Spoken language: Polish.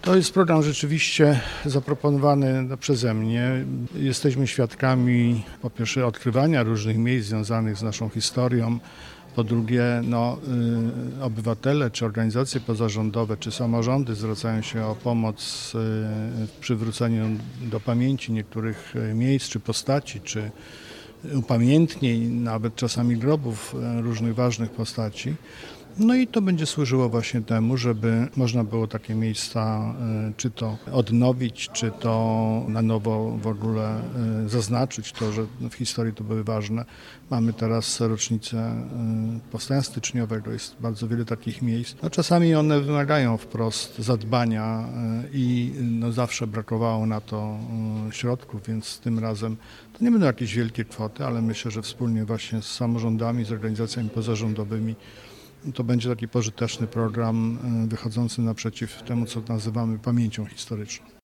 To jest program rzeczywiście zaproponowany przeze mnie. Jesteśmy świadkami po pierwsze odkrywania różnych miejsc związanych z naszą historią. Po drugie, obywatele, czy organizacje pozarządowe, czy samorządy zwracają się o pomoc w przywróceniu do pamięci niektórych miejsc, czy postaci, czy upamiętnień, nawet czasami grobów różnych ważnych postaci. No i to będzie służyło właśnie temu, żeby można było takie miejsca czy to odnowić, czy to na nowo w ogóle zaznaczyć to, że w historii to były ważne. Mamy teraz rocznicę powstania styczniowego, jest bardzo wiele takich miejsc. Czasami one wymagają wprost zadbania i zawsze brakowało na to środków, więc tym razem to nie będą jakieś wielkie kwoty, ale myślę, że wspólnie właśnie z samorządami, z organizacjami pozarządowymi to będzie taki pożyteczny program wychodzący naprzeciw temu, co nazywamy pamięcią historyczną.